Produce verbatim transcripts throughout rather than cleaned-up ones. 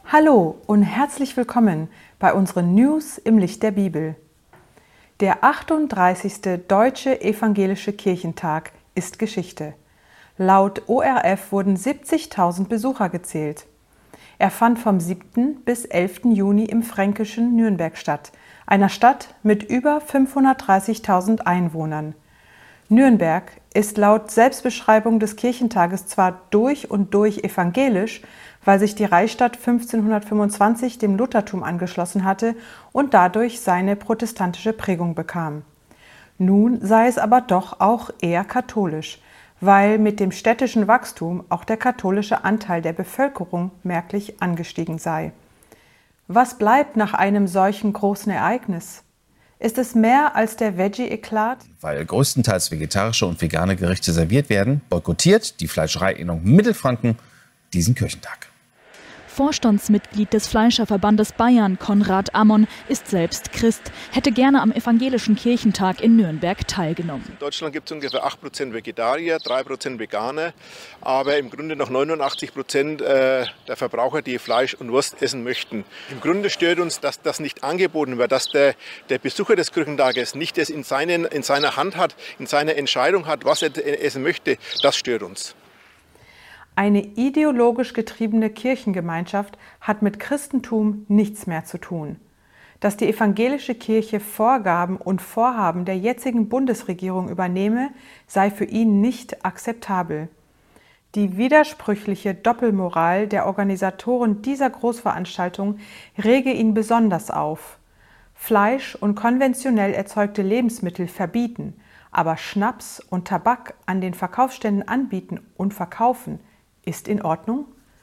Hallo und herzlich willkommen bei unseren News im Licht der Bibel. Der achtunddreißigste Deutsche Evangelische Kirchentag ist Geschichte. Laut O R F wurden siebzigtausend Besucher gezählt. Er fand vom siebten bis elften Juni im fränkischen Nürnberg statt, einer Stadt mit über fünfhundertdreißigtausend Einwohnern. Nürnberg ist laut Selbstbeschreibung des Kirchentages zwar durch und durch evangelisch, weil sich die Reichsstadt fünfzehnhundertfünfundzwanzig dem Luthertum angeschlossen hatte und dadurch seine protestantische Prägung bekam. Nun sei es aber doch auch eher katholisch, weil mit dem städtischen Wachstum auch der katholische Anteil der Bevölkerung merklich angestiegen sei. Was bleibt nach einem solchen großen Ereignis? Ist es mehr als der Veggie-Eklat? Weil größtenteils vegetarische und vegane Gerichte serviert werden, boykottiert die Fleischereiinnung Mittelfranken diesen Kirchentag. Vorstandsmitglied des Fleischerverbandes Bayern, Konrad Ammon, ist selbst Christ, hätte gerne am Evangelischen Kirchentag in Nürnberg teilgenommen. In Deutschland gibt es ungefähr acht Prozent Vegetarier, drei Prozent Veganer, aber im Grunde noch neunundachtzig Prozent der Verbraucher, die Fleisch und Wurst essen möchten. Im Grunde stört uns, dass das nicht angeboten wird, dass der, der Besucher des Kirchentages nicht das in, seinen, in seiner Hand hat, in seiner Entscheidung hat, was er essen möchte. Das stört uns. Eine ideologisch getriebene Kirchengemeinschaft hat mit Christentum nichts mehr zu tun. Dass die evangelische Kirche Vorgaben und Vorhaben der jetzigen Bundesregierung übernehme, sei für ihn nicht akzeptabel. Die widersprüchliche Doppelmoral der Organisatoren dieser Großveranstaltung rege ihn besonders auf. Fleisch und konventionell erzeugte Lebensmittel verbieten, aber Schnaps und Tabak an den Verkaufsständen anbieten und verkaufen, ist in Ordnung?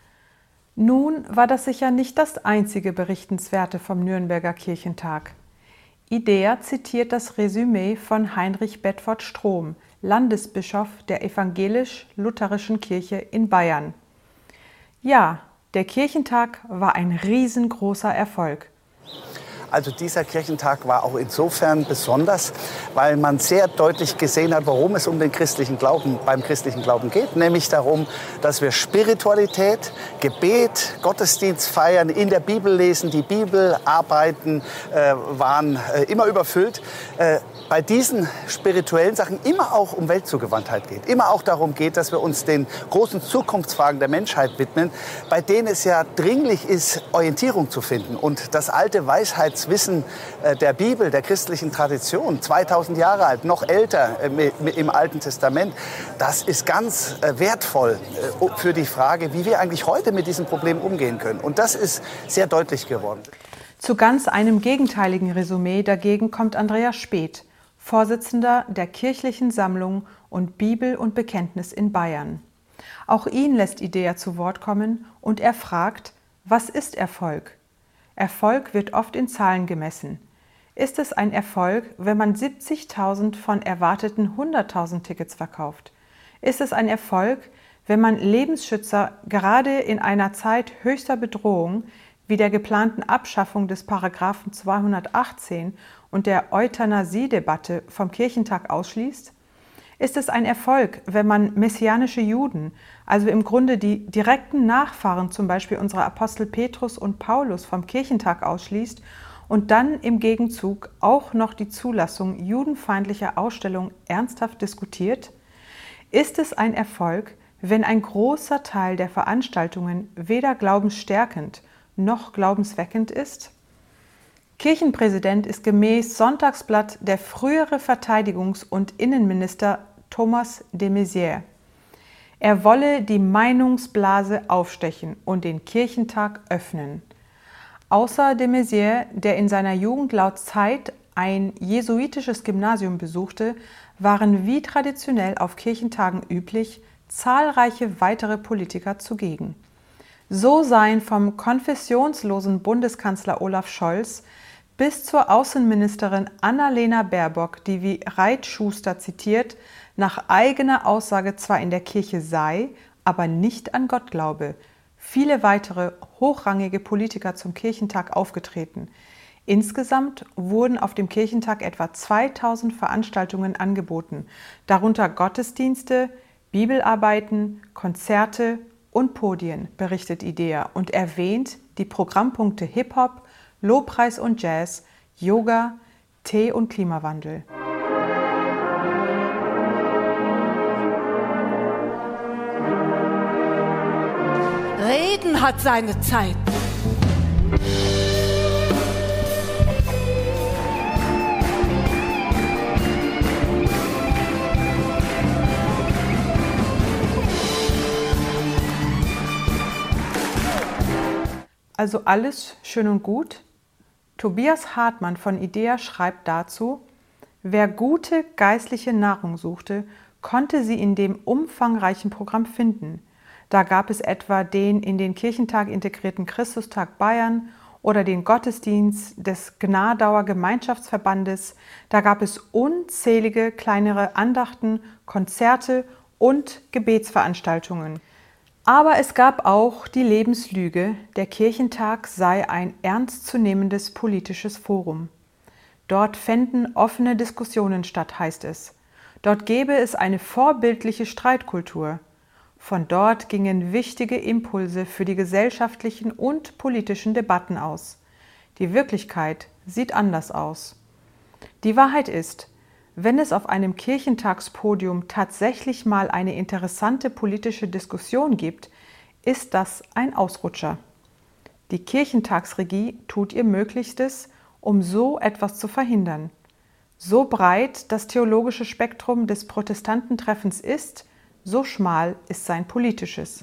Nun war das sicher nicht das einzige Berichtenswerte vom Nürnberger Kirchentag. IDEA zitiert das Resümee von Heinrich Bedford Strom, Landesbischof der evangelisch-lutherischen Kirche in Bayern. Ja, der Kirchentag war ein riesengroßer Erfolg. Also dieser Kirchentag war auch insofern besonders, weil man sehr deutlich gesehen hat, worum es um den christlichen Glauben, beim christlichen Glauben geht. Nämlich darum, dass wir Spiritualität, Gebet, Gottesdienst feiern, in der Bibel lesen, die Bibel arbeiten, äh, waren äh, immer überfüllt. Äh, bei diesen spirituellen Sachen immer auch um Weltzugewandtheit geht. Immer auch darum geht, dass wir uns den großen Zukunftsfragen der Menschheit widmen, bei denen es ja dringlich ist, Orientierung zu finden. Und das alte Weisheitswissen der Bibel, der christlichen Tradition, zweitausend Jahre alt, noch älter im Alten Testament, das ist ganz wertvoll für die Frage, wie wir eigentlich heute mit diesem Problem umgehen können. Und das ist sehr deutlich geworden. Zu ganz einem gegenteiligen Resümee dagegen kommt Andreas Speth, Vorsitzender der Kirchlichen Sammlung und Bibel und Bekenntnis in Bayern. Auch ihn lässt IDEA zu Wort kommen und er fragt, was ist Erfolg? Erfolg wird oft in Zahlen gemessen. Ist es ein Erfolg, wenn man siebzigtausend von erwarteten hunderttausend Tickets verkauft? Ist es ein Erfolg, wenn man Lebensschützer gerade in einer Zeit höchster Bedrohung wie der geplanten Abschaffung des Paragraphen zweihundertachtzehn und der Euthanasie-Debatte vom Kirchentag ausschließt? Ist es ein Erfolg, wenn man messianische Juden, also im Grunde die direkten Nachfahren zum Beispiel unserer Apostel Petrus und Paulus vom Kirchentag ausschließt und dann im Gegenzug auch noch die Zulassung judenfeindlicher Ausstellungen ernsthaft diskutiert? Ist es ein Erfolg, wenn ein großer Teil der Veranstaltungen weder glaubensstärkend noch glaubensweckend ist? Kirchenpräsident ist gemäß Sonntagsblatt der frühere Verteidigungs- und Innenminister Thomas de Maizière. Er wolle die Meinungsblase aufstechen und den Kirchentag öffnen. Außer de Maizière, der in seiner Jugend laut Zeit ein jesuitisches Gymnasium besuchte, waren wie traditionell auf Kirchentagen üblich zahlreiche weitere Politiker zugegen. So seien vom konfessionslosen Bundeskanzler Olaf Scholz bis zur Außenministerin Annalena Baerbock, die wie Reitschuster zitiert, nach eigener Aussage zwar in der Kirche sei, aber nicht an Gott glaube, viele weitere hochrangige Politiker zum Kirchentag aufgetreten. Insgesamt wurden auf dem Kirchentag etwa zweitausend Veranstaltungen angeboten, darunter Gottesdienste, Bibelarbeiten, Konzerte und Podien, berichtet IDEA und erwähnt die Programmpunkte Hip-Hop, Lobpreis und Jazz, Yoga, Tee und Klimawandel. Reden hat seine Zeit. Also alles schön und gut? Tobias Hartmann von IDEA schreibt dazu: Wer gute geistliche Nahrung suchte, konnte sie in dem umfangreichen Programm finden. Da gab es etwa den in den Kirchentag integrierten Christustag Bayern oder den Gottesdienst des Gnadauer Gemeinschaftsverbandes. Da gab es unzählige kleinere Andachten, Konzerte und Gebetsveranstaltungen. Aber es gab auch die Lebenslüge, der Kirchentag sei ein ernstzunehmendes politisches Forum. Dort fänden offene Diskussionen statt, heißt es. Dort gäbe es eine vorbildliche Streitkultur. Von dort gingen wichtige Impulse für die gesellschaftlichen und politischen Debatten aus. Die Wirklichkeit sieht anders aus. Die Wahrheit ist, wenn es auf einem Kirchentagspodium tatsächlich mal eine interessante politische Diskussion gibt, ist das ein Ausrutscher. Die Kirchentagsregie tut ihr Möglichstes, um so etwas zu verhindern. So breit das theologische Spektrum des Protestantentreffens ist, so schmal ist sein politisches.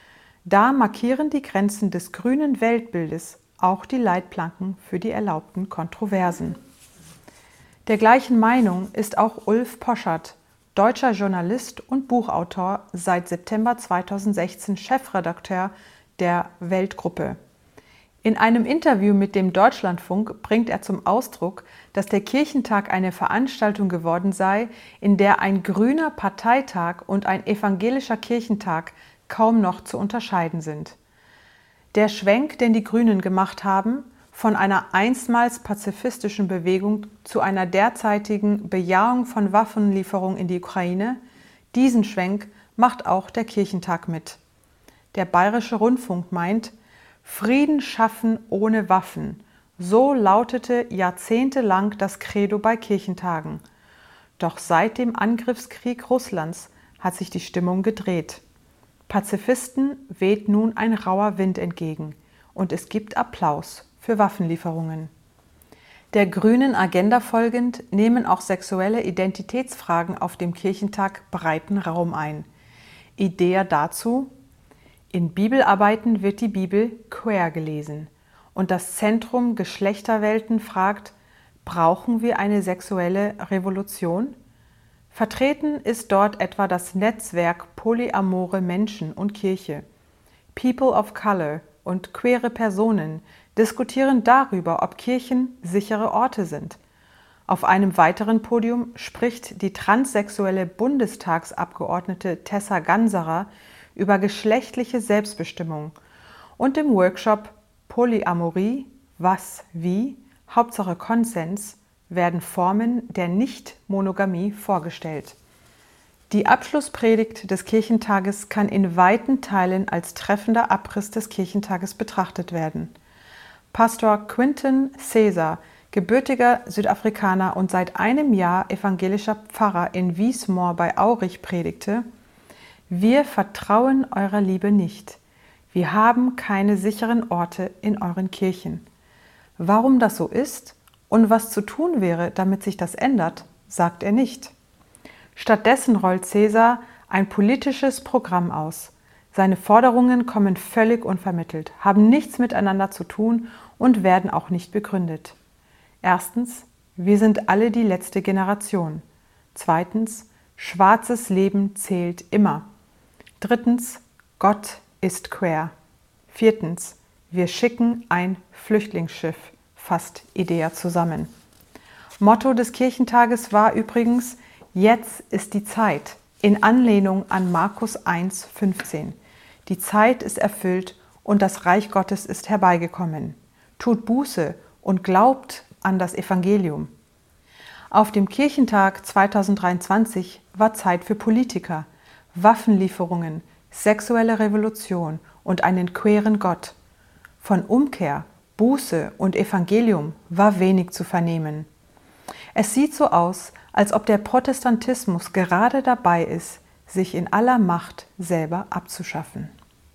Da markieren die Grenzen des grünen Weltbildes auch die Leitplanken für die erlaubten Kontroversen. Der gleichen Meinung ist auch Ulf Poschardt, deutscher Journalist und Buchautor, seit September zweitausendsechzehn Chefredakteur der Weltgruppe. In einem Interview mit dem Deutschlandfunk bringt er zum Ausdruck, dass der Kirchentag eine Veranstaltung geworden sei, in der ein grüner Parteitag und ein evangelischer Kirchentag kaum noch zu unterscheiden sind. Der Schwenk, den die Grünen gemacht haben, von einer einstmals pazifistischen Bewegung zu einer derzeitigen Bejahung von Waffenlieferungen in die Ukraine, diesen Schwenk macht auch der Kirchentag mit. Der Bayerische Rundfunk meint, Frieden schaffen ohne Waffen. So lautete jahrzehntelang das Credo bei Kirchentagen. Doch seit dem Angriffskrieg Russlands hat sich die Stimmung gedreht. Pazifisten weht nun ein rauer Wind entgegen und es gibt Applaus für Waffenlieferungen. Der grünen Agenda folgend nehmen auch sexuelle Identitätsfragen auf dem Kirchentag breiten Raum ein. IDEA dazu: In Bibelarbeiten wird die Bibel queer gelesen und das Zentrum Geschlechterwelten fragt, brauchen wir eine sexuelle Revolution? Vertreten ist dort etwa das Netzwerk Polyamore Menschen und Kirche. People of Color und queere Personen diskutieren darüber, ob Kirchen sichere Orte sind. Auf einem weiteren Podium spricht die transsexuelle Bundestagsabgeordnete Tessa Ganserer über geschlechtliche Selbstbestimmung und im Workshop Polyamorie, was, wie, Hauptsache Konsens werden Formen der Nicht-Monogamie vorgestellt. Die Abschlusspredigt des Kirchentages kann in weiten Teilen als treffender Abriss des Kirchentages betrachtet werden. Pastor Quinton Caesar, gebürtiger Südafrikaner und seit einem Jahr evangelischer Pfarrer in Wiesmoor bei Aurich, predigte: Wir vertrauen eurer Liebe nicht. Wir haben keine sicheren Orte in euren Kirchen. Warum das so ist und was zu tun wäre, damit sich das ändert, sagt er nicht. Stattdessen rollt Caesar ein politisches Programm aus. Seine Forderungen kommen völlig unvermittelt, haben nichts miteinander zu tun und werden auch nicht begründet. Erstens, wir sind alle die letzte Generation. Zweitens, schwarzes Leben zählt immer. Drittens, Gott ist queer. Viertens, wir schicken ein Flüchtlingsschiff, fasst IDEA zusammen. Motto des Kirchentages war übrigens: Jetzt ist die Zeit, in Anlehnung an Markus eins fünfzehn. Die Zeit ist erfüllt und das Reich Gottes ist herbeigekommen. Tut Buße und glaubt an das Evangelium. Auf dem Kirchentag zweitausenddreiundzwanzig war Zeit für Politiker, Waffenlieferungen, sexuelle Revolution und einen queeren Gott. Von Umkehr, Buße und Evangelium war wenig zu vernehmen. Es sieht so aus, als ob der Protestantismus gerade dabei ist, sich in aller Macht selber abzuschaffen.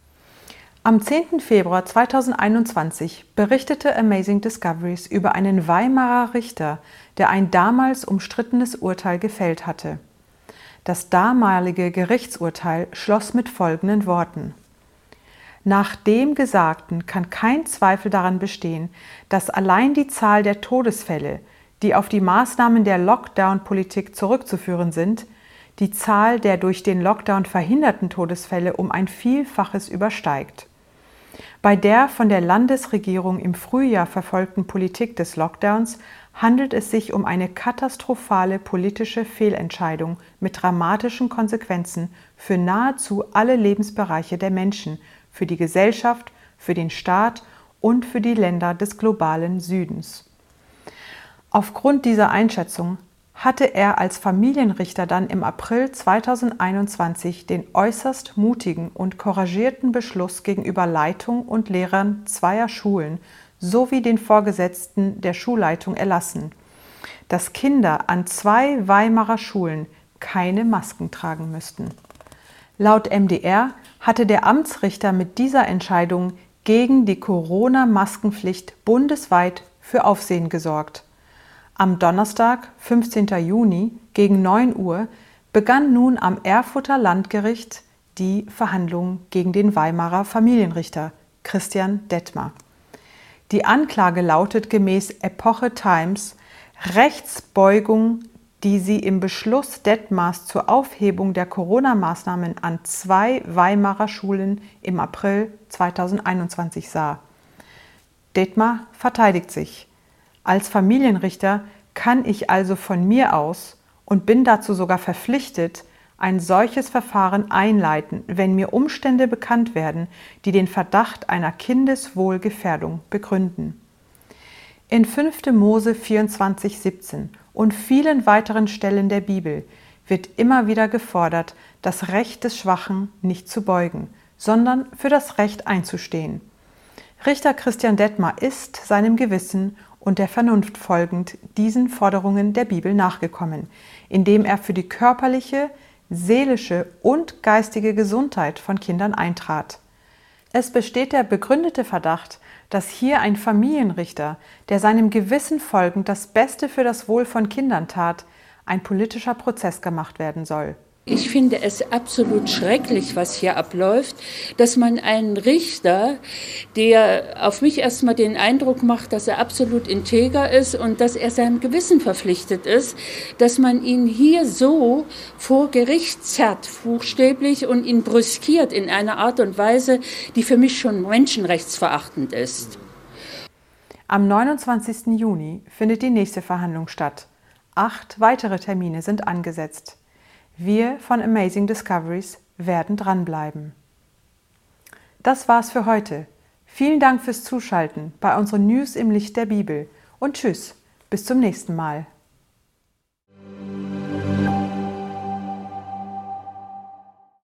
Am zehnten Februar zweitausendeinundzwanzig berichtete Amazing Discoveries über einen Weimarer Richter, der ein damals umstrittenes Urteil gefällt hatte. Das damalige Gerichtsurteil schloss mit folgenden Worten: Nach dem Gesagten kann kein Zweifel daran bestehen, dass allein die Zahl der Todesfälle, die auf die Maßnahmen der Lockdown-Politik zurückzuführen sind, die Zahl der durch den Lockdown verhinderten Todesfälle um ein Vielfaches übersteigt. Bei der von der Landesregierung im Frühjahr verfolgten Politik des Lockdowns handelt es sich um eine katastrophale politische Fehlentscheidung mit dramatischen Konsequenzen für nahezu alle Lebensbereiche der Menschen, für die Gesellschaft, für den Staat und für die Länder des globalen Südens. Aufgrund dieser Einschätzung hatte er als Familienrichter dann im April zweitausendeinundzwanzig den äußerst mutigen und couragierten Beschluss gegenüber Leitung und Lehrern zweier Schulen sowie den Vorgesetzten der Schulleitung erlassen, dass Kinder an zwei Weimarer Schulen keine Masken tragen müssten. Laut M D R hatte der Amtsrichter mit dieser Entscheidung gegen die Corona-Maskenpflicht bundesweit für Aufsehen gesorgt. Am Donnerstag, fünfzehnten Juni, gegen neun Uhr begann nun am Erfurter Landgericht die Verhandlung gegen den Weimarer Familienrichter Christian Detmar. Die Anklage lautet gemäß Epoche Times Rechtsbeugung, die sie im Beschluss Detmars zur Aufhebung der Corona-Maßnahmen an zwei Weimarer Schulen im April zweitausendeinundzwanzig sah. Detmar verteidigt sich: Als Familienrichter kann ich also von mir aus und bin dazu sogar verpflichtet, ein solches Verfahren einleiten, wenn mir Umstände bekannt werden, die den Verdacht einer Kindeswohlgefährdung begründen. In fünften Mose vierundzwanzig siebzehn und vielen weiteren Stellen der Bibel wird immer wieder gefordert, das Recht des Schwachen nicht zu beugen, sondern für das Recht einzustehen. Richter Christian Detmar ist seinem Gewissen und der Vernunft folgend diesen Forderungen der Bibel nachgekommen, indem er für die körperliche, seelische und geistige Gesundheit von Kindern eintrat. Es besteht der begründete Verdacht, dass hier ein Familienrichter, der seinem Gewissen folgend das Beste für das Wohl von Kindern tat, ein politischer Prozess gemacht werden soll. Ich finde es absolut schrecklich, was hier abläuft, dass man einen Richter, der auf mich erstmal den Eindruck macht, dass er absolut integer ist und dass er seinem Gewissen verpflichtet ist, dass man ihn hier so vor Gericht zerrt, buchstäblich, und ihn brüskiert in einer Art und Weise, die für mich schon menschenrechtsverachtend ist. Am neunundzwanzigsten Juni findet die nächste Verhandlung statt. Acht weitere Termine sind angesetzt. Wir von Amazing Discoveries werden dranbleiben. Das war's für heute. Vielen Dank fürs Zuschalten bei unseren News im Licht der Bibel und tschüss, bis zum nächsten Mal.